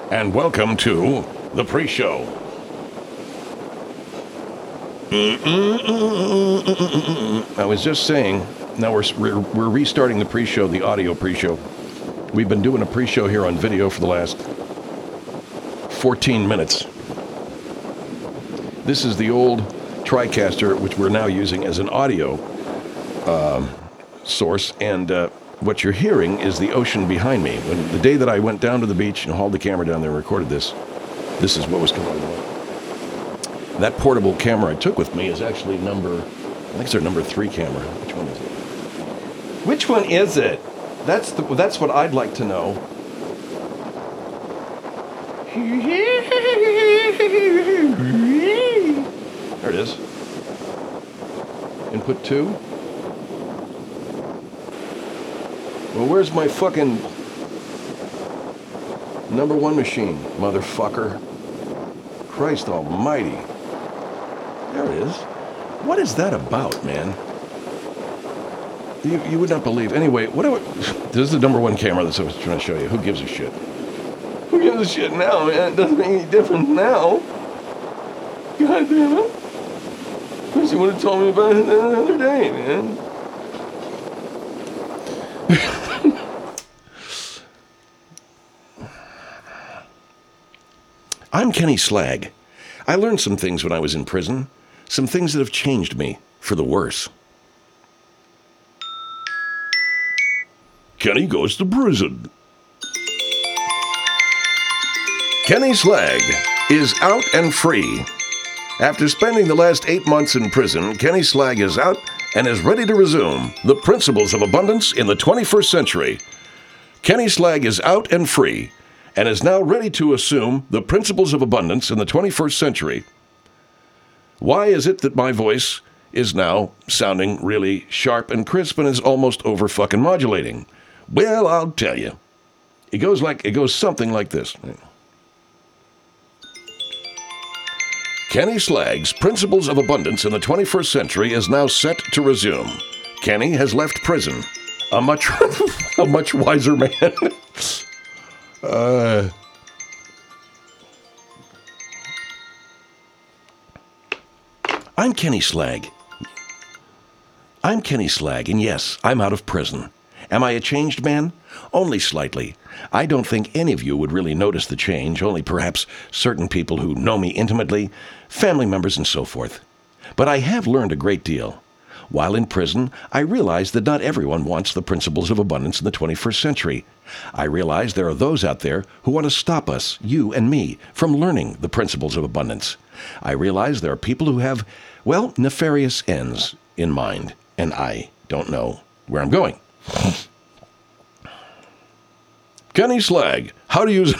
and welcome to the pre-show. I was just saying, now we're restarting the pre-show, the audio pre-show. We've been doing a pre-show here on video for the last 14 minutes. This is the old TriCaster, which we're now using as an audio source, and what you're hearing is the ocean behind me. When the day that I went down to the beach and hauled the camera down there and recorded this is what was coming on. That portable camera I took with me is actually I think it's our number 3 camera. Which one is it? Which one is it? That's what I'd like to know. There it is. Input 2. Well, where's my fucking number 1 machine, motherfucker? Christ almighty. There it is. What is that about, man? You would not believe. Anyway, this is the number 1 camera that I was trying to show you. Who gives a shit? Who gives a shit now, man? It doesn't make any difference now. God damn it. Wish you would have told me about it the other day, man. I'm Kenny Slag. I learned some things when I was in prison. Some things that have changed me for the worse. Kenny goes to prison. Kenny Slag is out and free. After spending the last 8 months in prison, Kenny Slag is out and is ready to resume the principles of abundance in the 21st century. Kenny Slag is out and free and is now ready to assume the principles of abundance in the 21st century. Why is it that my voice is now sounding really sharp and crisp and is almost over fucking modulating? Well, I'll tell you. It goes something like this. Kenny Slag's Principles of Abundance in the 21st Century is now set to resume. Kenny has left prison. A much wiser man. I'm Kenny Slag. I'm Kenny Slag, and yes, I'm out of prison. Am I a changed man? Only slightly. I don't think any of you would really notice the change, only perhaps certain people who know me intimately, family members and so forth. But I have learned a great deal. While in prison, I realized that not everyone wants the principles of abundance in the 21st century. I realize there are those out there who want to stop us, you and me, from learning the principles of abundance. I realize there are people who have, well, nefarious ends in mind, and I don't know where I'm going. Kenny Slag, how to use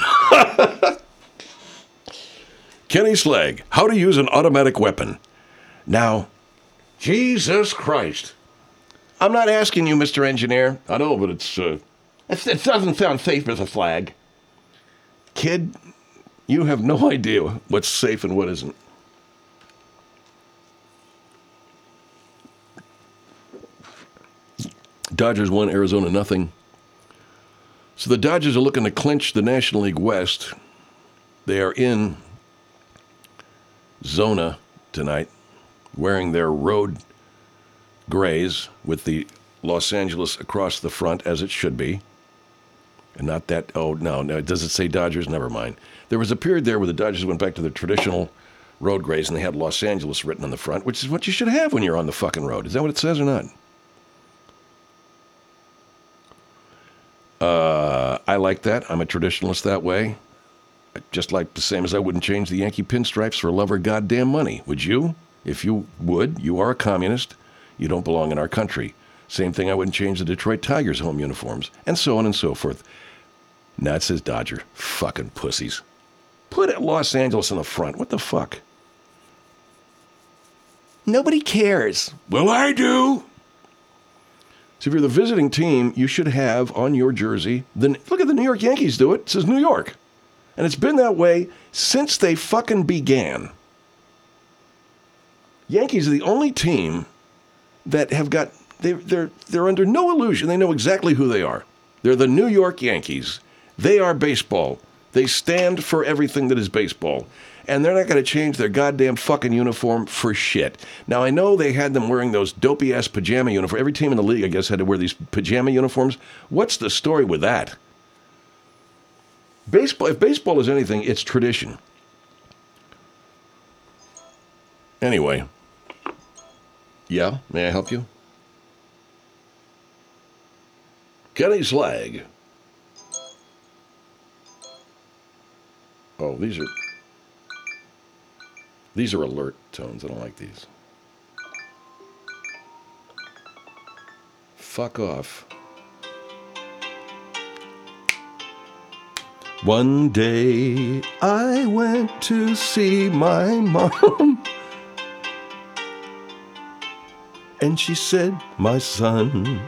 Kenny Slag, how to use an automatic weapon. Now, Jesus Christ. I'm not asking you, Mr. Engineer. I know, but it doesn't sound safe as a flag. Kid, you have no idea what's safe and what isn't. Dodgers won, Arizona nothing. So the Dodgers are looking to clinch the National League West. They are in Zona tonight, wearing their road grays with the Los Angeles across the front, as it should be. And not that, no, does it say Dodgers? Never mind. There was a period there where the Dodgers went back to their traditional road grays, and they had Los Angeles written on the front, which is what you should have when you're on the fucking road. Is that what it says or not? I like that. I'm a traditionalist that way. Just like the same as I wouldn't change the Yankee pinstripes for love or goddamn money. Would you? If you would, you are a communist. You don't belong in our country. Same thing, I wouldn't change the Detroit Tigers home uniforms. And so on and so forth. Now it says Dodger. Fucking pussies. Put it Los Angeles in the front. What the fuck? Nobody cares. Well, I do. So if you're the visiting team, you should have on your jersey, look at the New York Yankees do it. It says New York. And it's been that way since they fucking began. Yankees are the only team that have got, they're under no illusion. They know exactly who they are. They're the New York Yankees. They are baseball. They stand for everything that is baseball. And they're not going to change their goddamn fucking uniform for shit. Now, I know they had them wearing those dopey-ass pajama uniforms. Every team in the league, I guess, had to wear these pajama uniforms. What's the story with that? Baseball, if baseball is anything, it's tradition. Anyway. Yeah, may I help you? Kenny Slag. Oh, these are alert tones. I don't like these. Fuck off. One day I went to see my mom, and she said, "My son,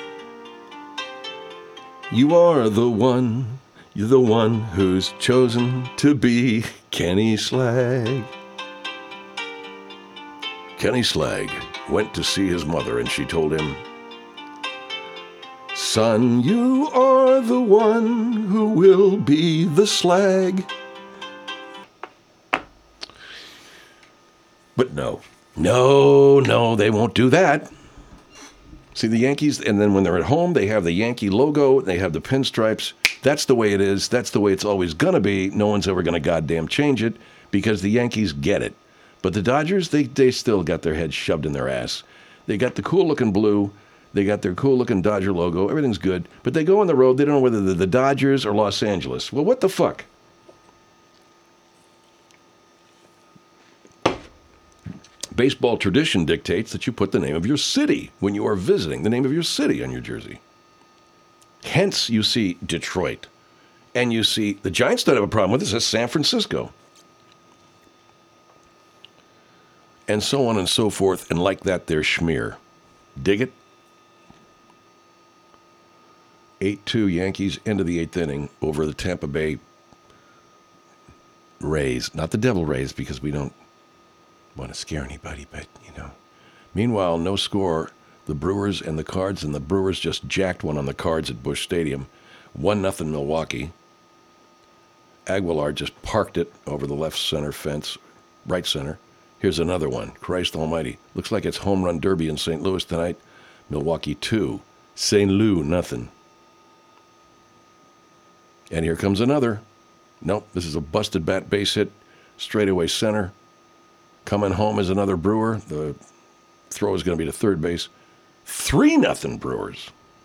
you are the one. You're the one who's chosen to be Kenny Slag." Kenny Slag went to see his mother, and she told him, "Son, you are the one who will be the slag." But no, they won't do that. See, the Yankees, and then when they're at home, they have the Yankee logo, they have the pinstripes. That's the way it is. That's the way it's always going to be. No one's ever going to goddamn change it because the Yankees get it. But the Dodgers, they still got their heads shoved in their ass. They got the cool-looking blue. They got their cool-looking Dodger logo. Everything's good. But they go on the road. They don't know whether they're the Dodgers or Los Angeles. Well, what the fuck? Baseball tradition dictates that you put the name of your city when you are visiting, the name of your city on your jersey. Hence, you see Detroit. And you see, the Giants don't have a problem with this. It's San Francisco. And so on and so forth. And like that, there's schmear. Dig it? 8-2 Yankees, end of the 8th inning over the Tampa Bay Rays. Not the Devil Rays, because we don't want to scare anybody, but, you know. Meanwhile, no score. The Brewers and the Cards, and the Brewers just jacked one on the Cards at Busch Stadium. 1-0 Milwaukee. Aguilar just parked it over the left center fence, right center. Here's another one. Christ almighty. Looks like it's home run derby in St. Louis tonight. Milwaukee 2. St. Louis, nothing. And here comes another. Nope, this is a busted bat base hit. Straightaway center. Coming home is another Brewer. The throw is going to be to third base. 3-0 Brewers.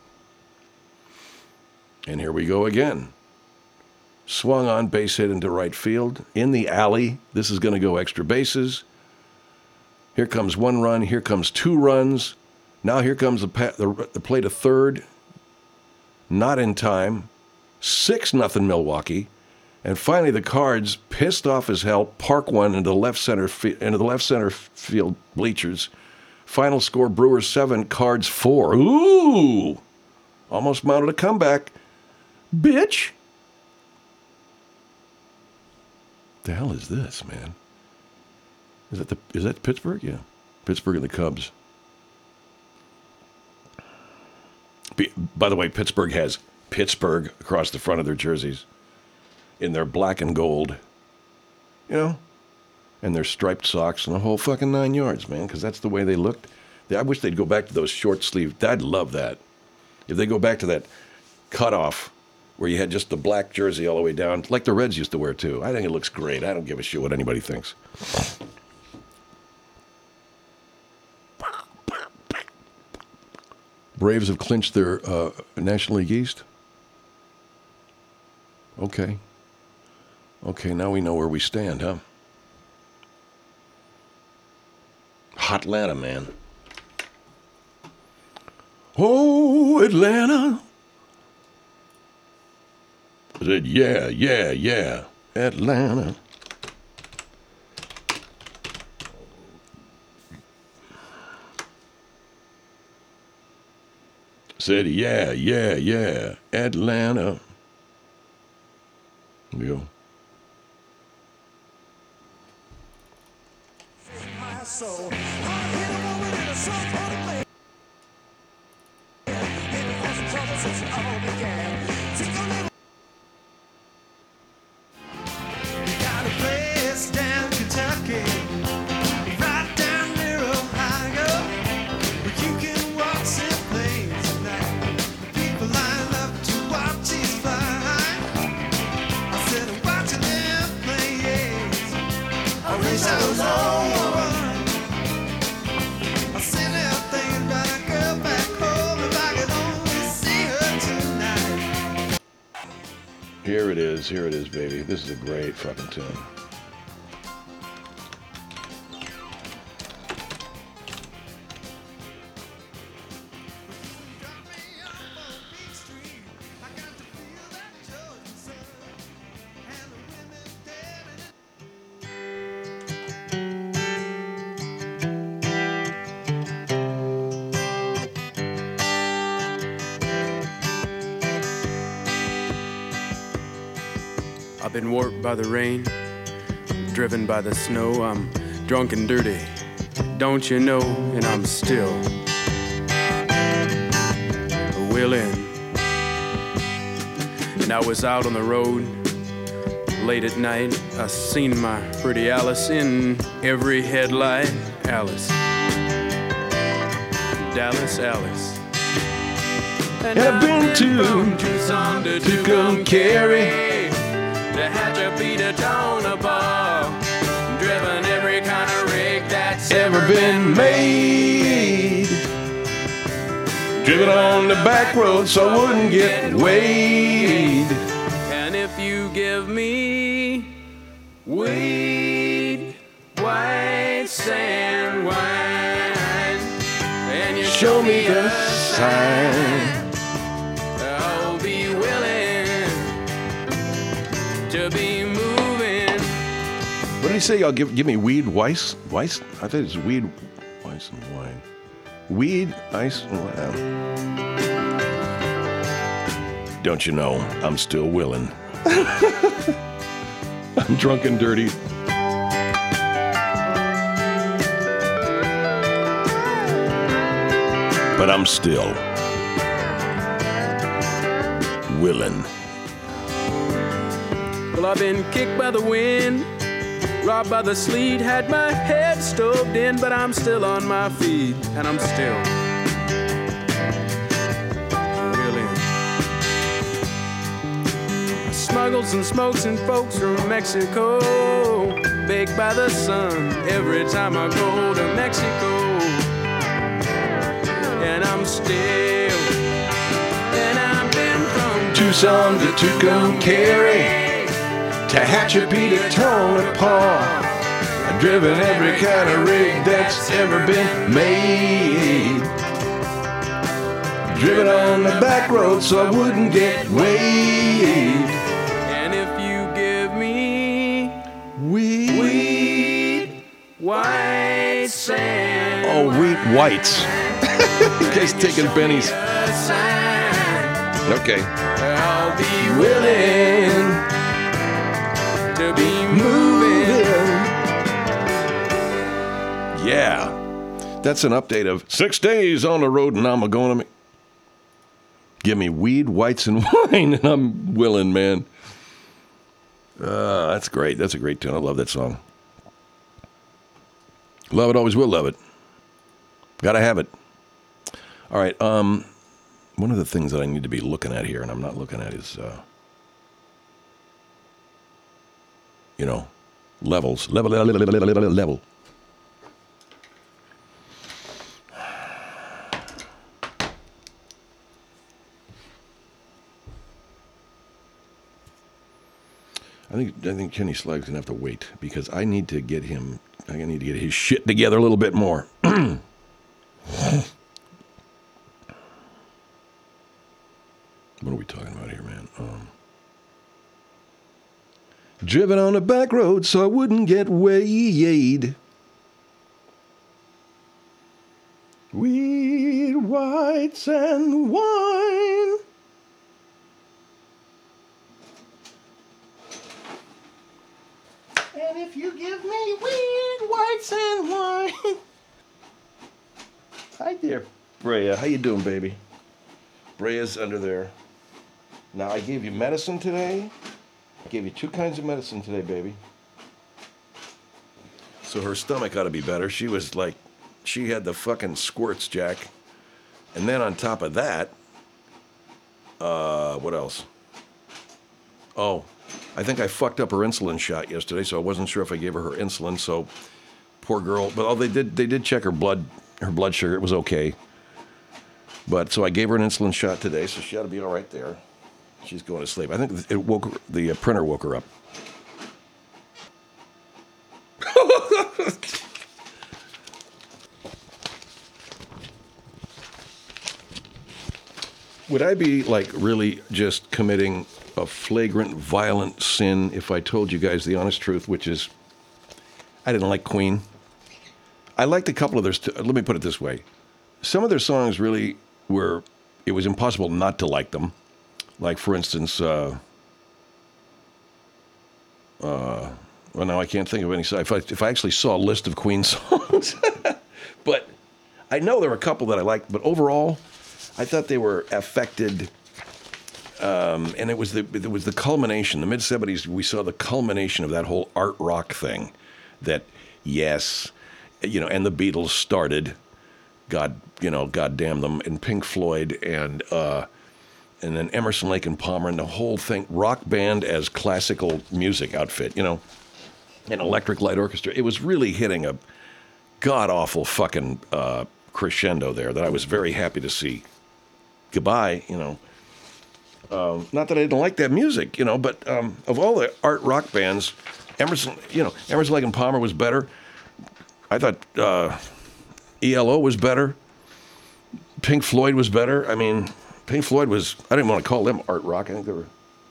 And here we go again. Swung on, base hit into right field. In the alley. This is going to go extra bases. Here comes one run. Here comes 2 runs. Now here comes the play to third. Not in time. 6-0 Milwaukee. And finally the Cards, pissed off as hell, park one into the left center field bleachers. Final score, Brewers 7, Cards 4. Ooh! Almost mounted a comeback. Bitch! The hell is this, man? Is that Pittsburgh? Yeah. Pittsburgh and the Cubs. By the way, Pittsburgh has Pittsburgh across the front of their jerseys in their black and gold. You know? And their striped socks and the whole fucking 9 yards, man, because that's the way they looked. I wish they'd go back to those short sleeve. I'd love that. If they go back to that cutoff where you had just the black jersey all the way down, like the Reds used to wear too. I think it looks great. I don't give a shit what anybody thinks. Braves have clinched their National League East. Okay. Okay, now we know where we stand, huh? Hot Atlanta, man. Oh, Atlanta. I said, yeah, Atlanta. Said, yeah, Atlanta. Yeah. Here it is, baby. This is a great fucking tune. I've been warped by the rain, driven by the snow. I'm drunk and dirty, don't you know? And I'm still willing. And I was out on the road late at night. I seen my pretty Alice in every headlight. Alice, Dallas, Alice. And I've been to Tucson to Tucumcari, to Hatchapeta, to Tonopah, driven every kind of rig that's ever been made. Driven on the back road so I wouldn't get weighed. And if you give me weed, white sand wine, and you Show me the sign. I'll be willing to be moving. What did he say? I'll give me weed, Weiss? Weiss? I thought it was weed, Weiss and wine. Weed, ice, and wine. Don't you know, I'm still willing. I'm drunk and dirty. But I'm still willing. Well, I've been kicked by the wind, robbed by the sleet, had my head stoved in, but I'm still on my feet, and I'm still willing. Smuggled some smokes and folks from Mexico, baked by the sun every time I go to Mexico. And I'm still, and I've been from Tucson to Tucumcari, to Hatchapeta, Tonopah. I've driven every kind of rig that's ever been made. Driven on the back road so I wouldn't get weighed. And if you give me Weed. white sand, Oh, wheat whites. In case taking pennies. Okay. I'll be willing to be moving. Yeah. That's an update of 6 days on the road and I'm going to give me weed, whites, and wine, and I'm willing, man. That's great. That's a great tune. I love that song. Love it, always will love it. Gotta have it. All right. One of the things that I need to be looking at here, and I'm not looking at, is, levels. Level. I think Kenny Slagg's gonna have to wait because I need to get his shit together a little bit more. What are we talking about here, man? Driven on the back road so I wouldn't get weighed. Weed, whites, and wine. And if you give me weed, whites, and wine. Hi there, Brea. How you doing, baby? Brea's under there. Now, I gave you medicine today. I gave you 2 kinds of medicine today, baby. So her stomach ought to be better. She was like, she had the fucking squirts, Jack. And then on top of that, what else? Oh, I think I fucked up her insulin shot yesterday, so I wasn't sure if I gave her insulin. So, poor girl. But they did check her blood sugar. It was okay. But so I gave her an insulin shot today, so she ought to be all right there. She's going to sleep. I think the printer woke her up. Would I be like really just committing a flagrant, violent sin if I told you guys the honest truth, which is I didn't like Queen? I liked a couple of their. Let me put it this way: some of their songs really were. It was impossible not to like them. Like, for instance, well, now I can't think of any. If I actually saw a list of Queen songs, but I know there were a couple that I liked. But overall, I thought they were affected, and it was the culmination. The mid-'70s, we saw the culmination of that whole art rock thing. That yes, and the Beatles started. God damn them, and Pink Floyd, and then Emerson, Lake and Palmer, and the whole thing, rock band as classical music outfit, an Electric Light Orchestra. It was really hitting a god-awful fucking crescendo there that I was very happy to see. Goodbye, not that I didn't like that music, but of all the art rock bands, Emerson, Lake and Palmer was better. I thought ELO was better. Pink Floyd was better. I mean, Pink Floyd was, I didn't want to call them art rock. I think they were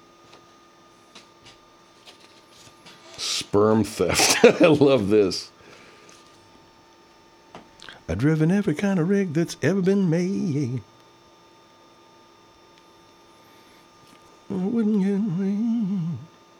sperm theft. I love this. I've driven every kind of rig that's ever been made. I'm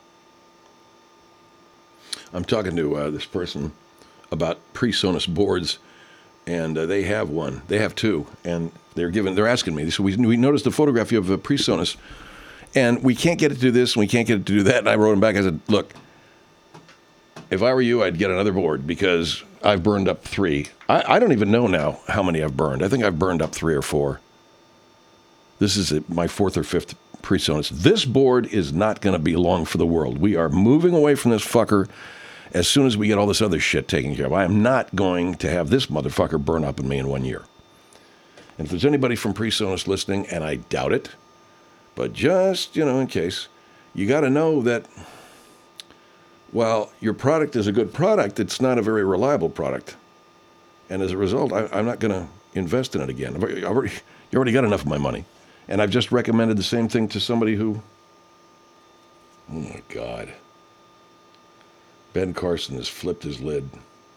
talking to this person about PreSonus boards, and they have one. They have two, and they're asking me. So we noticed a photograph of a PreSonus, and we can't get it to do this, and we can't get it to do that. And I wrote them back. I said, look, if I were you, I'd get another board because I've burned up 3. I don't even know now how many I've burned. I think I've burned up 3 or 4. This is my 4th or 5th PreSonus. This board is not going to be long for the world. We are moving away from this fucker as soon as we get all this other shit taken care of. I am not going to have this motherfucker burn up in me in 1 year. And if there's anybody from PreSonus listening, and I doubt it, but just, in case, you got to know that while your product is a good product, it's not a very reliable product. And as a result, I'm not going to invest in it again. You already got enough of my money. And I've just recommended the same thing to somebody who, oh my God, Ben Carson has flipped his lid.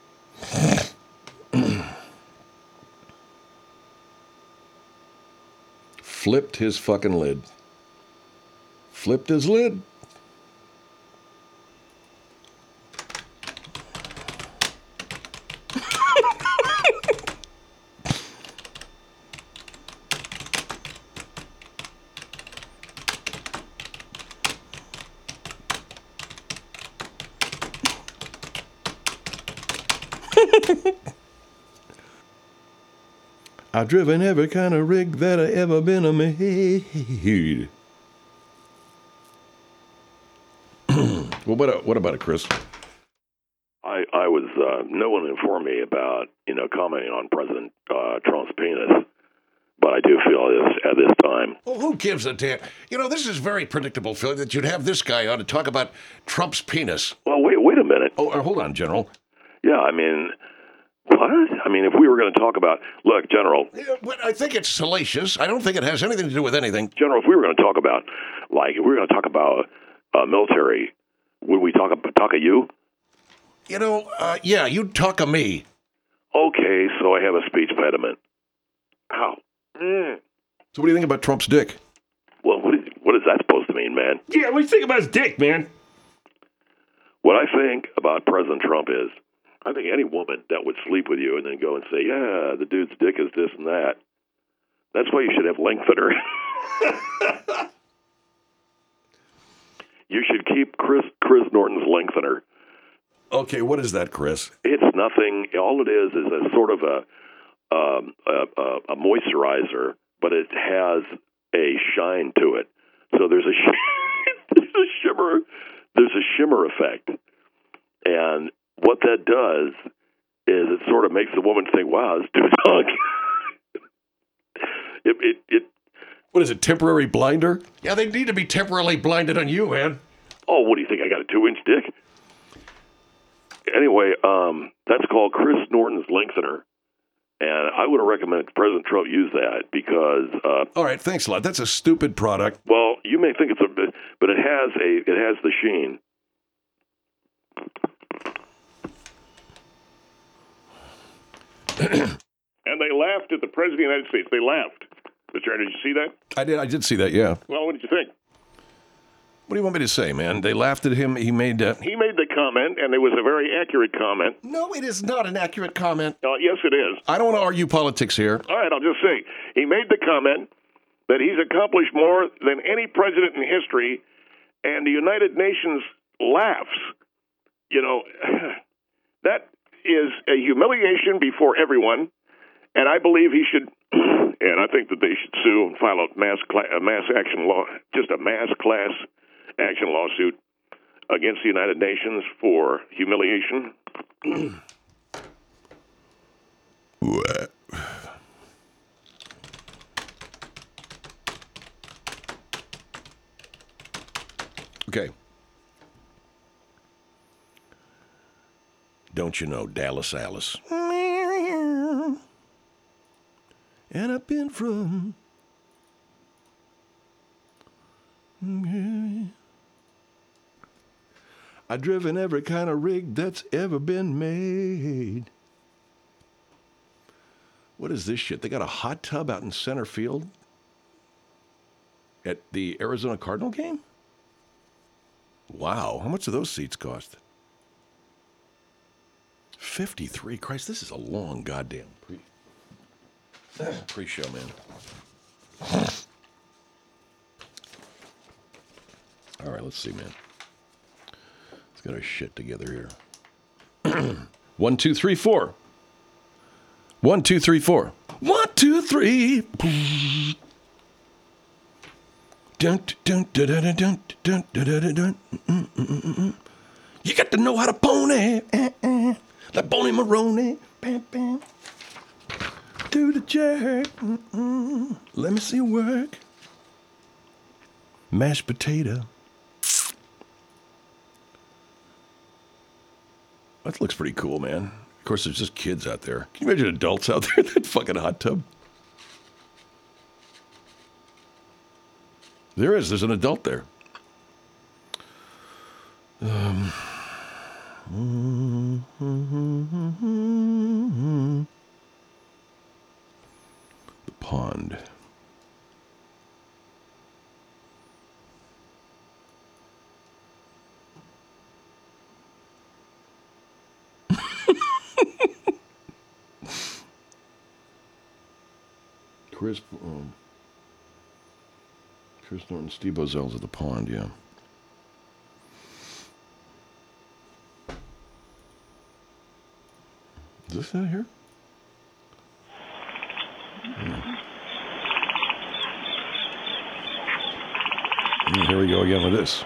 Flipped his fucking lid. Flipped his lid. I've driven every kind of rig that I ever been a made. Well, what about it, Chris? I was no one informed me about commenting on President Trump's penis, but I do feel this at this time. Well, who gives a damn? This is very predictable, Phil, that you'd have this guy on to talk about Trump's penis. Well, wait a minute. Oh, hold on, General. Yeah, I mean, what? I mean, if we were going to talk about, look, General. Yeah, but I think it's salacious. I don't think it has anything to do with anything. General, if we were going to talk about, military, would we talk of you? Yeah, you'd talk of me. Okay, so I have a speech impediment. How? So what do you think about Trump's dick? Well, what is that supposed to mean, man? Yeah, what do you think about his dick, man? What I think about President Trump is, I think any woman that would sleep with you and then go and say, yeah, the dude's dick is this and that, that's why you should have lengthener. You should keep Chris Norton's lengthener. Okay, what is that, Chris? It's nothing. All it is a sort of a moisturizer, but it has a shine to it. So there's a shimmer effect, and what that does is it sort of makes the woman think, "Wow, this dude's hunk." What is it, temporary blinder? Yeah, they need to be temporarily blinded on you, man. Oh, what do you think? I got a 2-inch dick? Anyway, that's called Chris Norton's lengthener. And I would have recommended President Trump use that because... All right, thanks a lot. That's a stupid product. Well, you may think it's a bit, but it has the sheen. And they laughed at the President of the United States. They laughed. Mr. Did you see that? I did see that, yeah. Well, what did you think? What do you want me to say, man? They laughed at him. He made the comment, and it was a very accurate comment. No, it is not an accurate comment. Yes, it is. I don't want to argue politics here. All right, I'll just say. He made the comment that he's accomplished more than any president in history, and the United Nations laughs. You know, that is a humiliation before everyone, and I believe he should, and I think that they should sue and file a mass action law, just a mass class action lawsuit against the United Nations for humiliation. Okay. Don't you know Dallas Alice? And I've been from... I've driven every kind of rig that's ever been made. What is this shit? They got a hot tub out in center field at the Arizona Cardinal game? Wow. How much do those seats cost? 53. Christ, this is a long goddamn pre-show, man. All right, let's see, man. Let's get our shit together here. 1, 2, 3, 4. 1, 2, 3, 4. 1, 2, 3. Dun, dun, dun, dun, dun, dun, dun, dun. You got to know how to pony. Like Boney Maroney. Bam, bam. Do the jerk. Let me see you work. Mashed potato. That looks pretty cool, man. Of course, there's just kids out there. Can you imagine adults out there in that fucking hot tub? There's an adult there. The pond. Chris Norton, Steve Bozel's at the pond, yeah. Is this out here? Here we go again with this.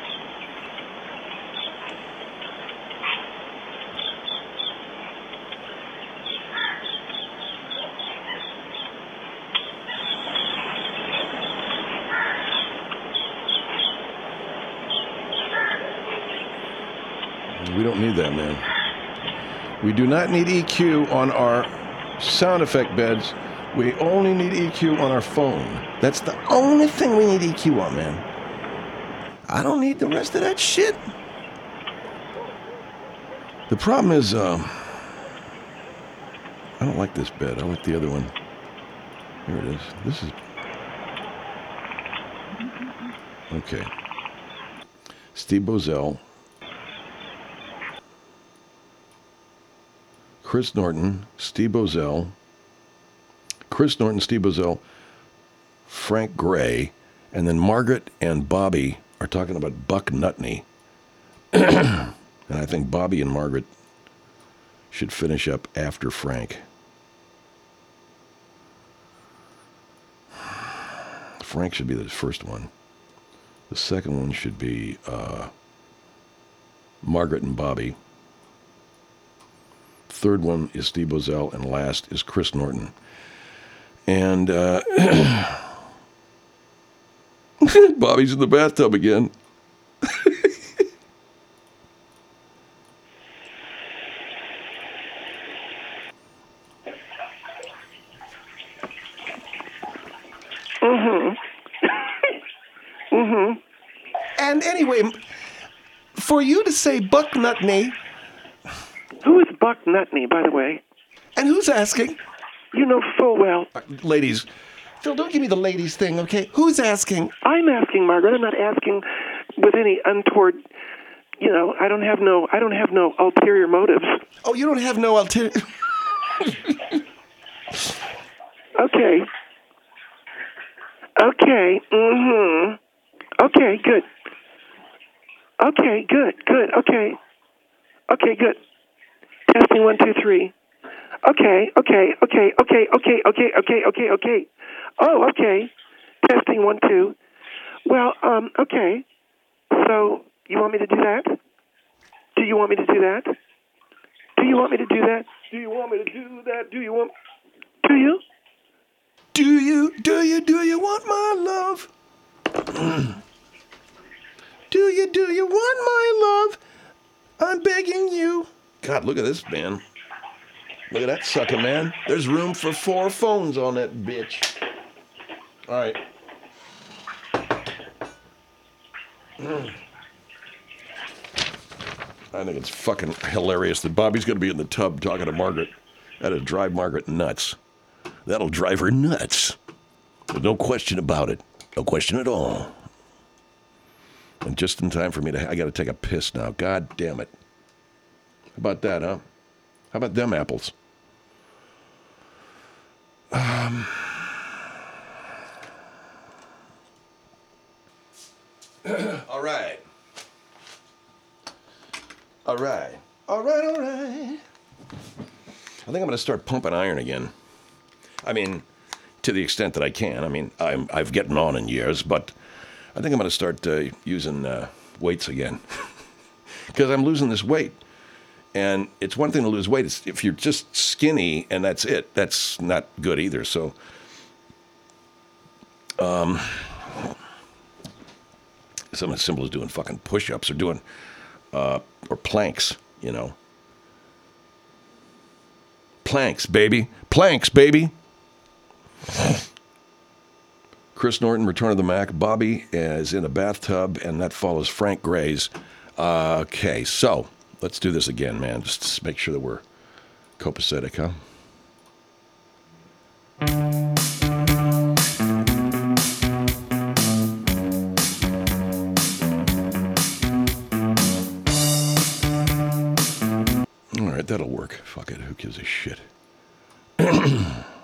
We don't need that, man. We do not need EQ on our sound effect beds. We only need EQ on our phone. That's the only thing we need EQ on, man. I don't need the rest of that shit. The problem is, I don't like this bed. I like the other one. Here it is. This is... Okay. Steve Bozel. Chris Norton, Steve Bozel, Frank Gray, and then Margaret and Bobby are talking about Buck Nutney. And I think Bobby and Margaret should finish up after Frank. Frank should be the first one. The second one should be Margaret and Bobby. Third one is Steve Bozel, and last is Chris Norton. And Bobby's in the bathtub again. And anyway, for you to say Buck Nutney, Who is Buck Nutney, by the way? and who's asking? You know full well. Ladies, Phil, don't give me the ladies thing, okay? Who's asking? I'm asking, Margaret. I'm not asking with any untoward. I don't have no ulterior motives. Oh, you don't have no ulterior. Okay. Okay. Okay. Good. Okay. Good. Okay. Okay. Good. Testing 1, 2, 3. Okay. Oh, okay. Testing 1, 2. Well, okay. So you want me to do that? Do you want me to do that? Do you want me to do that? Do you want me to do that? Do you want? Do you? Do you want my love? Do you want my love? I'm begging you. God, look at this, man. Look at that sucker, man. There's room for 4 phones on that bitch. All right. I think it's fucking hilarious that Bobby's going to be in the tub talking to Margaret. That'll drive Margaret nuts. That'll drive her nuts. There's no question about it. No question at all. And just in time for me I got to take a piss now. God damn it. How about that, huh? How about them apples? All right. All right. All right. I think I'm going to start pumping iron again. I mean, to the extent that I can. I mean, I've gotten on in years, but I think I'm going to start using weights again. Because I'm losing this weight. And it's one thing to lose weight. It's if you're just skinny and that's it, that's not good either. So, something as simple as doing fucking push-ups or doing, or planks, you know. Planks, baby. Planks, baby. Chris Norton, Return of the Mac. Bobby is in a bathtub, and that follows Frank Gray's. Okay, so let's do this again, man. Just to make sure that we're copacetic, huh? All right, that'll work. Fuck it. Who gives a shit?